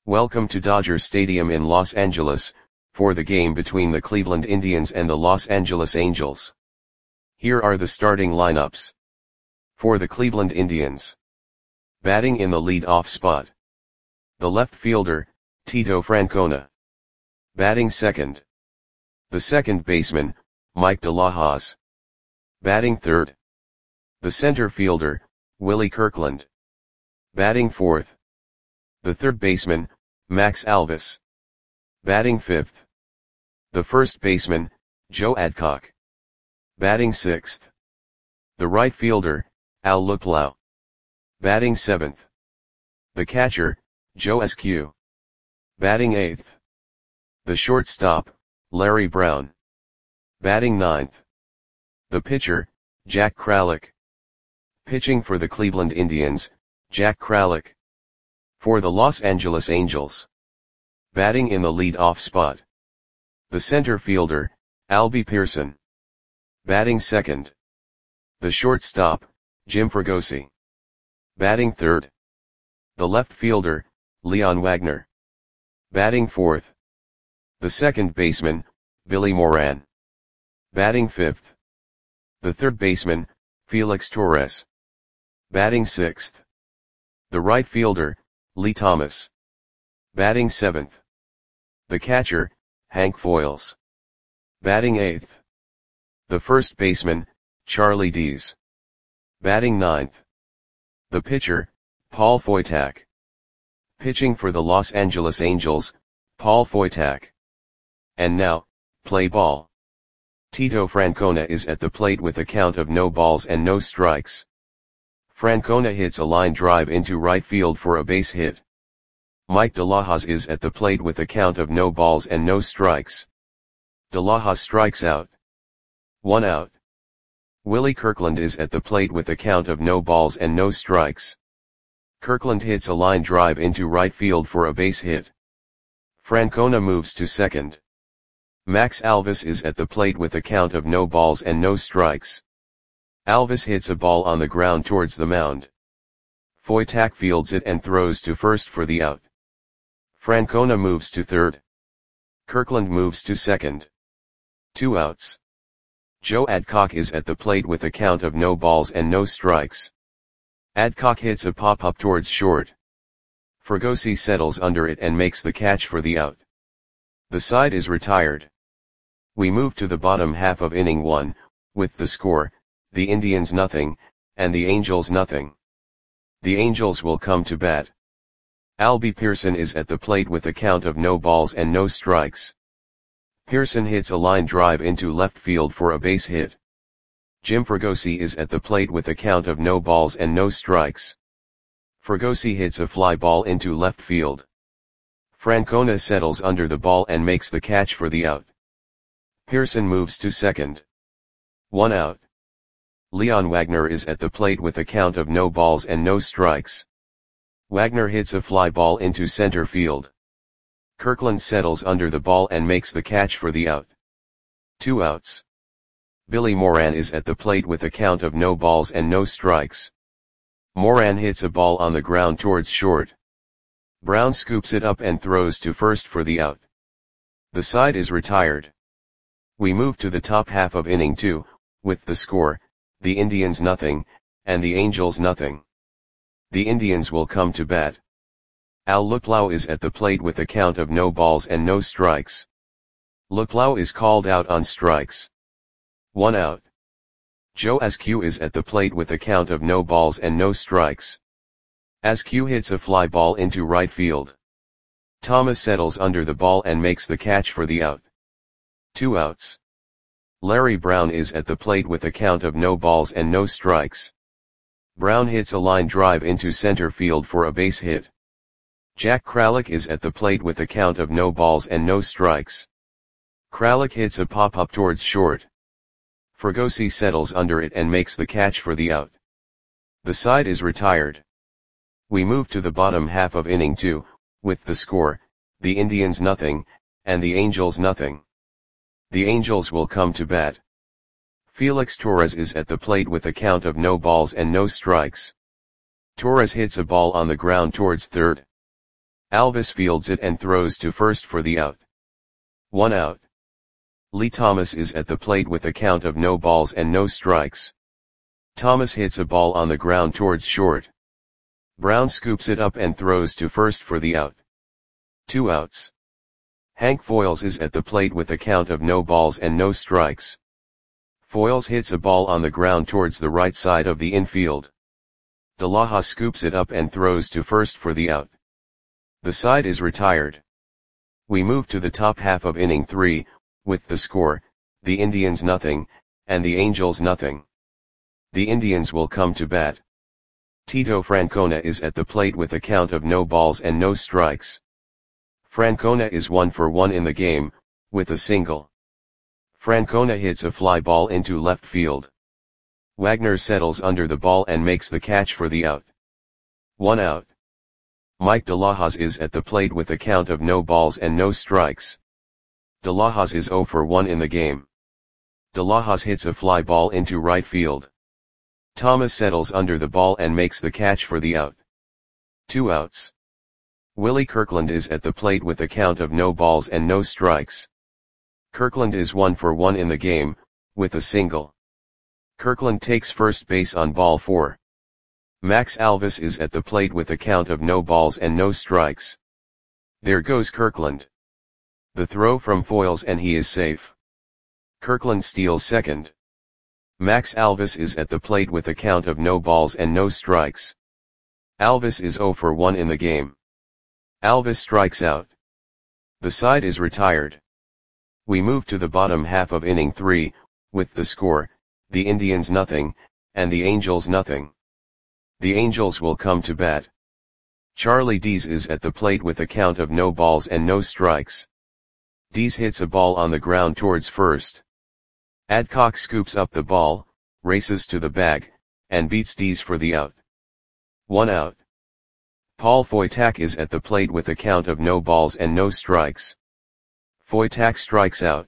Welcome to Dodger Stadium in Los Angeles, for the game between the Cleveland Indians and the Los Angeles Angels. Here are the starting lineups. For the Cleveland Indians. Batting in the lead-off spot. The left fielder, Tito Francona. Batting second. The second baseman, Mike De La Hoz. Batting third. The center fielder, Willie Kirkland. Batting fourth. The third baseman, Max Alvis. Batting fifth. The first baseman, Joe Adcock. Batting sixth. The right fielder, Al Luplow. Batting seventh. The catcher, Joe Eskew. Batting eighth. The shortstop, Larry Brown. Batting ninth. The pitcher, Jack Kralik. Pitching for the Cleveland Indians, Jack Kralik. For the Los Angeles Angels. Batting in the lead-off spot. The center fielder, Albie Pearson. Batting second. The shortstop, Jim Fregosi. Batting third. The left fielder, Leon Wagner. Batting fourth. The second baseman, Billy Moran. Batting fifth. The third baseman, Felix Torres. Batting sixth. The right fielder, Lee Thomas. Batting seventh. The catcher, Hank Foils. Batting eighth. The first baseman, Charlie Dees. Batting ninth. The pitcher, Paul Foytak. Pitching for the Los Angeles Angels, Paul Foytak. And now, play ball. Tito Francona is at the plate with a count of no balls and no strikes. Francona hits a line drive into right field for a base hit. Mike De La Hoz is at the plate with a count of no balls and no strikes. De La Hoz strikes out. 1 out. Willie Kirkland is at the plate with a count of no balls and no strikes. Kirkland hits a line drive into right field for a base hit. Francona moves to second. Max Alvis is at the plate with a count of no balls and no strikes. Alvis hits a ball on the ground towards the mound. Foytak fields it and throws to first for the out. Francona moves to third. Kirkland moves to second. 2 outs. Joe Adcock is at the plate with a count of no balls and no strikes. Adcock hits a pop-up towards short. Fregosi settles under it and makes the catch for the out. The side is retired. We move to the bottom half of inning 1, with the score, the Indians nothing, and the Angels nothing. The Angels will come to bat. Albie Pearson is at the plate with a count of no balls and no strikes. Pearson hits a line drive into left field for a base hit. Jim Fregosi is at the plate with a count of no balls and no strikes. Fregosi hits a fly ball into left field. Francona settles under the ball and makes the catch for the out. Pearson moves to second. 1 out. Leon Wagner is at the plate with a count of no balls and no strikes. Wagner hits a fly ball into center field. Kirkland settles under the ball and makes the catch for the out. 2 outs. Billy Moran is at the plate with a count of no balls and no strikes. Moran hits a ball on the ground towards short. Brown scoops it up and throws to first for the out. The side is retired. We move to the top half of inning 2, with the score, the Indians nothing, and the Angels nothing. The Indians will come to bat. Al Luplow is at the plate with a count of no balls and no strikes. Luplow is called out on strikes. 1 out. Joe Eskew is at the plate with a count of no balls and no strikes. Eskew hits a fly ball into right field. Thomas settles under the ball and makes the catch for the out. 2 outs. Larry Brown is at the plate with a count of no balls and no strikes. Brown hits a line drive into center field for a base hit. Jack Kralik is at the plate with a count of no balls and no strikes. Kralik hits a pop-up towards short. Fregosi settles under it and makes the catch for the out. The side is retired. We move to the bottom half of inning 2, with the score, the Indians nothing, and the Angels nothing. The Angels will come to bat. Felix Torres is at the plate with a count of no balls and no strikes. Torres hits a ball on the ground towards third. Alvis fields it and throws to first for the out. 1 out. Lee Thomas is at the plate with a count of no balls and no strikes. Thomas hits a ball on the ground towards short. Brown scoops it up and throws to first for the out. 2 outs. Hank Foyles is at the plate with a count of no balls and no strikes. Foyles hits a ball on the ground towards the right side of the infield. De Laja scoops it up and throws to first for the out. The side is retired. We move to the top half of inning 3, with the score, the Indians nothing, and the Angels nothing. The Indians will come to bat. Tito Francona is at the plate with a count of no balls and no strikes. Francona is 1 for 1 in the game, with a single. Francona hits a fly ball into left field. Wagner settles under the ball and makes the catch for the out. 1 out. Mike De Lajas is at the plate with a count of no balls and no strikes. De Lajas is 0 for 1 in the game. De Lajas hits a fly ball into right field. Thomas settles under the ball and makes the catch for the out. 2 outs. Willie Kirkland is at the plate with a count of no balls and no strikes. Kirkland is 1 for 1 in the game, with a single. Kirkland takes first base on ball 4. Max Alvis is at the plate with a count of no balls and no strikes. There goes Kirkland. The throw from Foyles and he is safe. Kirkland steals second. Max Alvis is at the plate with a count of no balls and no strikes. Alvis is 0 for 1 in the game. Alvis strikes out. The side is retired. We move to the bottom half of inning 3, with the score, the Indians nothing, and the Angels nothing. The Angels will come to bat. Charlie Dees is at the plate with a count of no balls and no strikes. Dees hits a ball on the ground towards first. Adcock scoops up the ball, races to the bag, and beats Dees for the out. 1 out. Paul Foytak is at the plate with a count of no balls and no strikes. Foytak strikes out.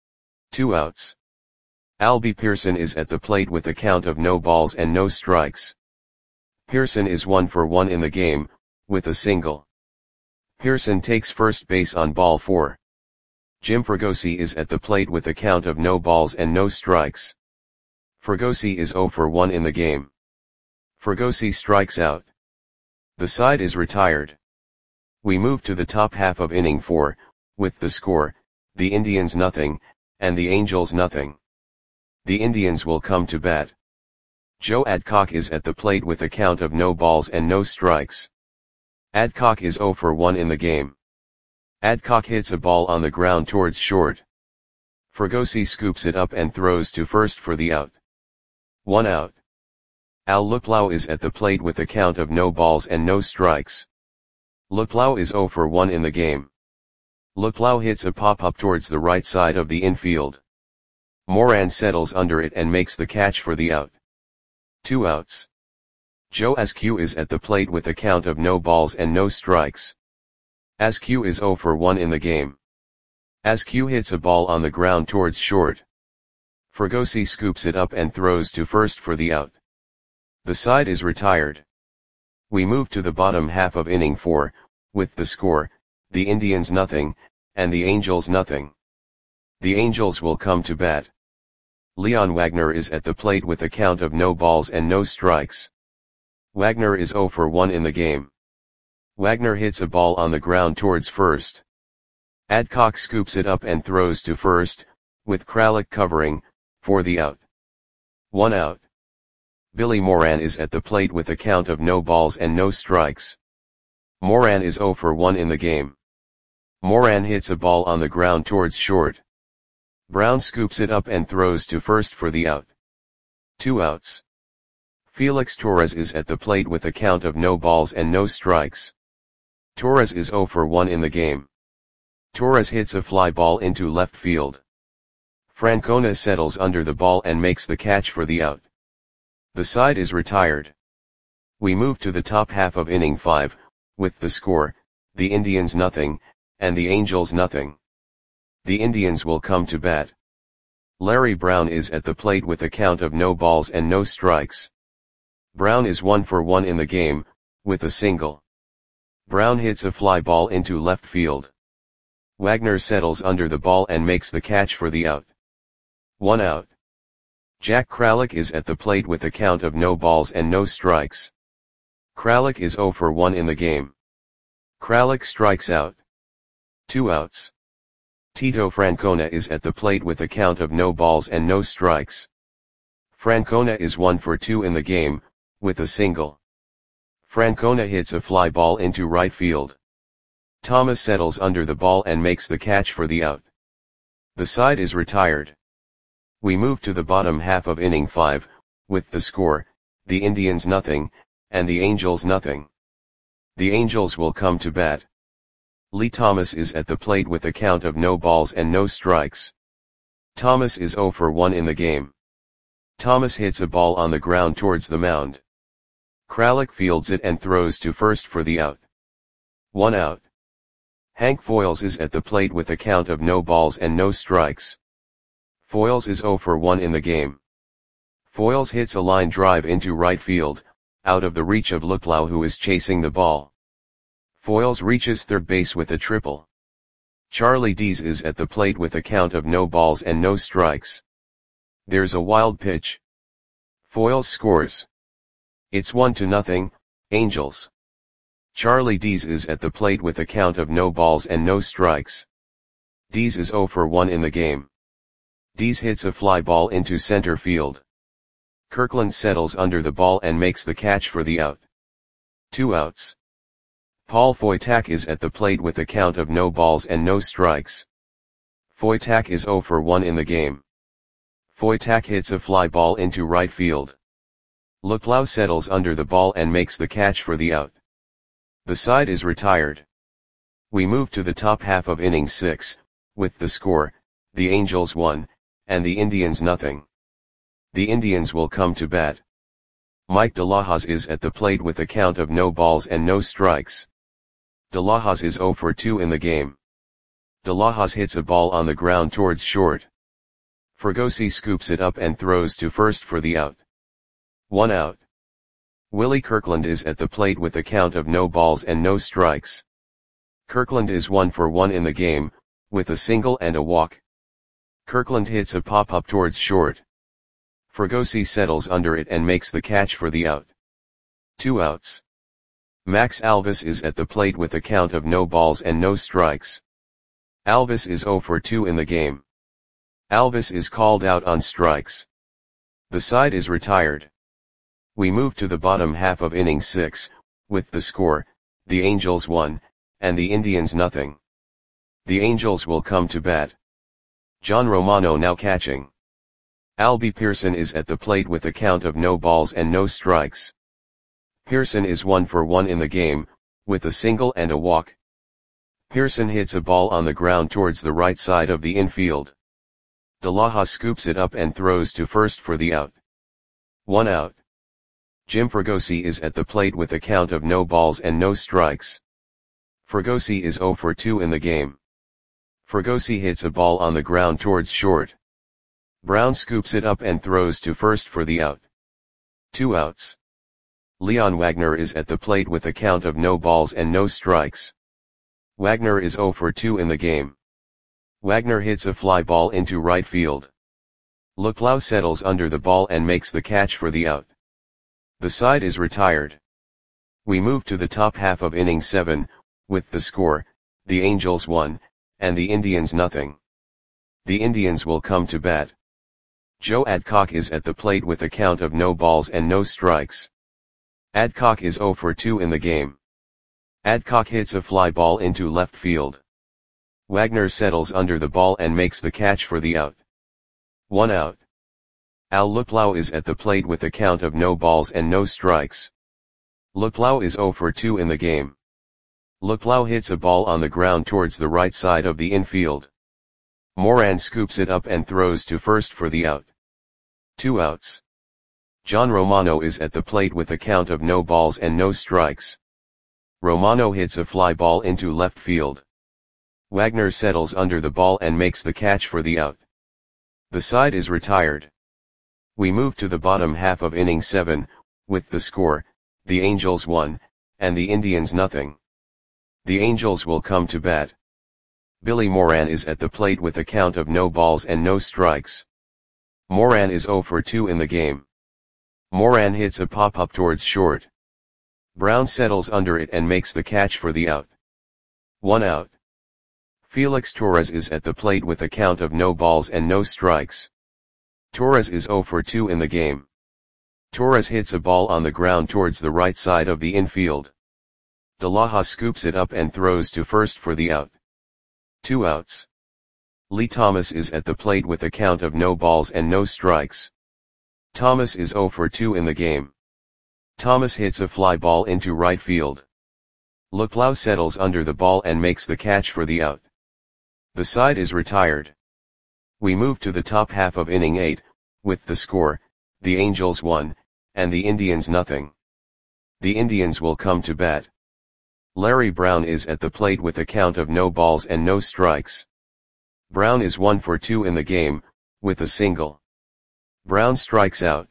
2 outs. Albie Pearson is at the plate with a count of no balls and no strikes. Pearson is 1 for 1 in the game, with a single. Pearson takes first base on ball 4. Jim Fregosi is at the plate with a count of no balls and no strikes. Fregosi is 0 for 1 in the game. Fregosi strikes out. The side is retired. We move to the top half of inning 4, with the score, the Indians nothing, and the Angels nothing. The Indians will come to bat. Joe Adcock is at the plate with a count of no balls and no strikes. Adcock is 0 for 1 in the game. Adcock hits a ball on the ground towards short. Fregosi scoops it up and throws to first for the out. 1 out. Al Luplow is at the plate with a count of no balls and no strikes. Luplow is 0 for 1 in the game. Luplow hits a pop-up towards the right side of the infield. Moran settles under it and makes the catch for the out. 2 outs. Joe Askew is at the plate with a count of no balls and no strikes. Askew is 0 for 1 in the game. Askew hits a ball on the ground towards short. Fregosi scoops it up and throws to first for the out. The side is retired. We move to the bottom half of inning 4, with the score, the Indians nothing, and the Angels nothing. The Angels will come to bat. Leon Wagner is at the plate with a count of no balls and no strikes. Wagner is 0 for 1 in the game. Wagner hits a ball on the ground towards first. Adcock scoops it up and throws to first, with Kralik covering, for the out. 1 out. Billy Moran is at the plate with a count of no balls and no strikes. Moran is 0 for 1 in the game. Moran hits a ball on the ground towards short. Brown scoops it up and throws to first for the out. 2 outs. Felix Torres is at the plate with a count of no balls and no strikes. Torres is 0 for 1 in the game. Torres hits a fly ball into left field. Francona settles under the ball and makes the catch for the out. The side is retired. We move to the top half of inning 5, with the score, the Indians nothing, and the Angels nothing. The Indians will come to bat. Larry Brown is at the plate with a count of no balls and no strikes. Brown is 1 for 1 in the game, with a single. Brown hits a fly ball into left field. Wagner settles under the ball and makes the catch for the out. 1 out. Jack Kralik is at the plate with a count of no balls and no strikes. Kralik is 0 for 1 in the game. Kralik strikes out. 2 outs. Tito Francona is at the plate with a count of no balls and no strikes. Francona is 1 for 2 in the game, with a single. Francona hits a fly ball into right field. Thomas settles under the ball and makes the catch for the out. The side is retired. We move to the bottom half of inning 5, with the score, the Indians nothing, and the Angels nothing. The Angels will come to bat. Lee Thomas is at the plate with a count of no balls and no strikes. Thomas is 0 for 1 in the game. Thomas hits a ball on the ground towards the mound. Kralik fields it and throws to first for the out. 1 out. Hank Foils is at the plate with a count of no balls and no strikes. Foils is 0 for 1 in the game. Foils hits a line drive into right field, out of the reach of Luplow, who is chasing the ball. Foils reaches third base with a triple. Charlie Dees is at the plate with a count of no balls and no strikes. There's a wild pitch. Foils scores. It's 1-0, Angels. Charlie Dees is at the plate with a count of no balls and no strikes. Dees is 0 for 1 in the game. Dees hits a fly ball into center field. Kirkland settles under the ball and makes the catch for the out. 2 outs. Paul Foytak is at the plate with a count of no balls and no strikes. Foytak is 0 for 1 in the game. Foytak hits a fly ball into right field. Luplow settles under the ball and makes the catch for the out. The side is retired. We move to the top half of inning 6, with the score, the Angels 1, and the Indians nothing. The Indians will come to bat. Mike De La Hoz is at the plate with a count of no balls and no strikes. De La Hoz is 0 for 2 in the game. De La Hoz hits a ball on the ground towards short. Fregosi scoops it up and throws to first for the out. 1 out. Willie Kirkland is at the plate with a count of no balls and no strikes. Kirkland is 1 for 1 in the game, with a single and a walk. Kirkland hits a pop-up towards short. Fregosi settles under it and makes the catch for the out. 2 outs. Max Alvis is at the plate with a count of no balls and no strikes. Alvis is 0 for 2 in the game. Alvis is called out on strikes. The side is retired. We move to the bottom half of inning 6, with the score, the Angels 1, and the Indians nothing. The Angels will come to bat. John Romano now catching. Albie Pearson is at the plate with a count of no balls and no strikes. Pearson is 1 for 1 in the game, with a single and a walk. Pearson hits a ball on the ground towards the right side of the infield. De La Hoz scoops it up and throws to first for the out. 1 out. Jim Fregosi is at the plate with a count of no balls and no strikes. Fregosi is 0 for 2 in the game. Fregosi hits a ball on the ground towards short. Brown scoops it up and throws to first for the out. 2 outs. Leon Wagner is at the plate with a count of no balls and no strikes. Wagner is 0 for 2 in the game. Wagner hits a fly ball into right field. Luplow settles under the ball and makes the catch for the out. The side is retired. We move to the top half of inning 7, with the score, the Angels 1, and the Indians nothing. The Indians will come to bat. Joe Adcock is at the plate with a count of no balls and no strikes. Adcock is 0 for 2 in the game. Adcock hits a fly ball into left field. Wagner settles under the ball and makes the catch for the out. 1 out. Al Luplow is at the plate with a count of no balls and no strikes. Luplow is 0 for 2 in the game. Luplow hits a ball on the ground towards the right side of the infield. Moran scoops it up and throws to first for the out. 2 outs. John Romano is at the plate with a count of no balls and no strikes. Romano hits a fly ball into left field. Wagner settles under the ball and makes the catch for the out. The side is retired. We move to the bottom half of inning 7, with the score, the Angels 1, and the Indians nothing. The Angels will come to bat. Billy Moran is at the plate with a count of no balls and no strikes. Moran is 0 for 2 in the game. Moran hits a pop-up towards short. Brown settles under it and makes the catch for the out. 1 out. Felix Torres is at the plate with a count of no balls and no strikes. Torres is 0 for 2 in the game. Torres hits a ball on the ground towards the right side of the infield. De La scoops it up and throws to first for the out. 2 outs. Lee Thomas is at the plate with a count of no balls and no strikes. Thomas is 0 for 2 in the game. Thomas hits a fly ball into right field. Luplow settles under the ball and makes the catch for the out. The side is retired. We move to the top half of inning 8, with the score, the Angels 1, and the Indians nothing. The Indians will come to bat. Larry Brown is at the plate with a count of no balls and no strikes. Brown is 1 for 2 in the game, with a single. Brown strikes out.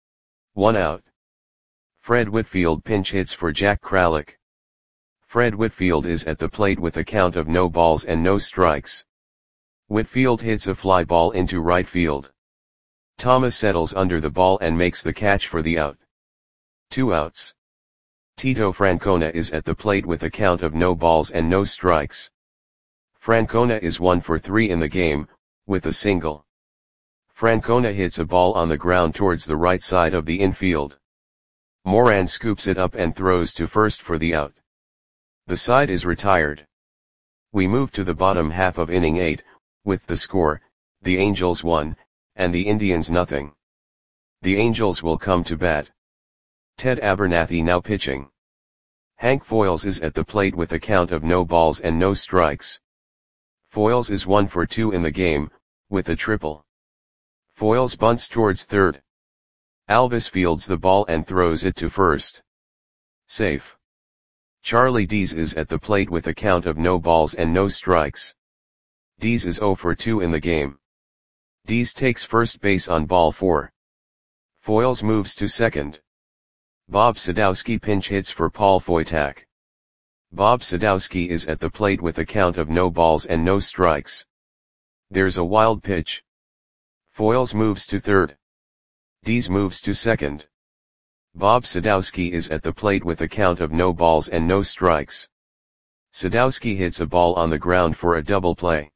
1 out. Fred Whitfield pinch hits for Jack Kralik. Fred Whitfield is at the plate with a count of no balls and no strikes. Whitfield hits a fly ball into right field. Thomas settles under the ball and makes the catch for the out. 2 outs. Tito Francona is at the plate with a count of no balls and no strikes. Francona is 1 for 3 in the game, with a single. Francona hits a ball on the ground towards the right side of the infield. Moran scoops it up and throws to first for the out. The side is retired. We move to the bottom half of inning 8, with the score, the Angels 1, and the Indians nothing. The Angels will come to bat. Ted Abernathy now pitching. Hank Foyles is at the plate with a count of no balls and no strikes. Foyles is 1 for 2 in the game, with a triple. Foyles bunts towards third. Alvis fields the ball and throws it to first. Safe. Charlie Dees is at the plate with a count of no balls and no strikes. Dees is 0 for 2 in the game. Dees takes first base on ball 4. Foyles moves to second. Bob Sadowski pinch hits for Paul Foytak. Bob Sadowski is at the plate with a count of no balls and no strikes. There's a wild pitch. Foyles moves to third. Dees moves to second. Bob Sadowski is at the plate with a count of no balls and no strikes. Sadowski hits a ball on the ground for a double play.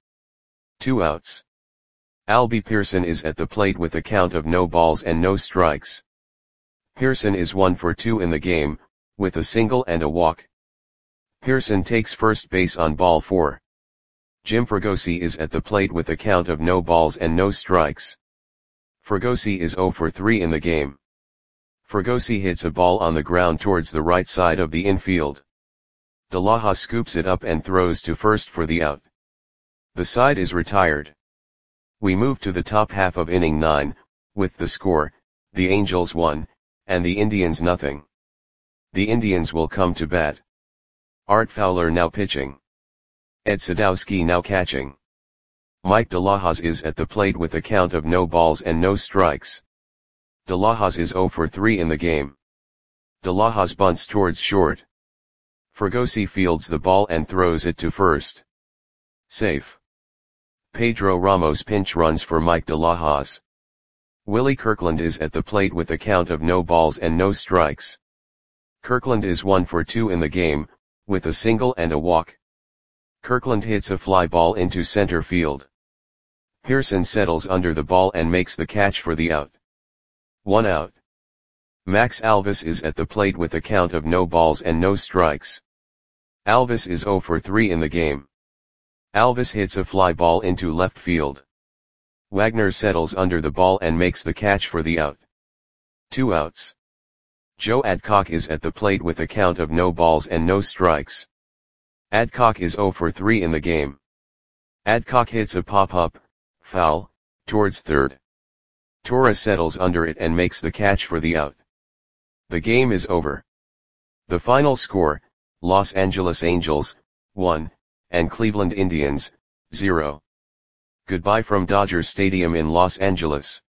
2 outs. Albie Pearson is at the plate with a count of no balls and no strikes. Pearson is 1 for 2 in the game, with a single and a walk. Pearson takes first base on ball 4. Jim Fregosi is at the plate with a count of no balls and no strikes. Fregosi is 0 for 3 in the game. Fregosi hits a ball on the ground towards the right side of the infield. De La scoops it up and throws to first for the out. The side is retired. We move to the top half of inning 9, with the score, the Angels 1, and the Indians nothing. The Indians will come to bat. Art Fowler now pitching. Ed Sadowski now catching. Mike De La is at the plate with a count of no balls and no strikes. De La is 0 for 3 in the game. De La bunts towards short. Fregosi fields the ball and throws it to first. Safe. Pedro Ramos pinch runs for Mike De La. Willie Kirkland is at the plate with a count of no balls and no strikes. Kirkland is 1 for 2 in the game, with a single and a walk. Kirkland hits a fly ball into center field. Pearson settles under the ball and makes the catch for the out. 1 out. Max Alvis is at the plate with a count of no balls and no strikes. Alvis is 0 for 3 in the game. Alvis hits a fly ball into left field. Wagner settles under the ball and makes the catch for the out. 2 outs. Joe Adcock is at the plate with a count of no balls and no strikes. Adcock is 0 for 3 in the game. Adcock hits a pop-up, foul, towards third. Torres settles under it and makes the catch for the out. The game is over. The final score, Los Angeles Angels, 1, and Cleveland Indians, 0. Goodbye from Dodger Stadium in Los Angeles.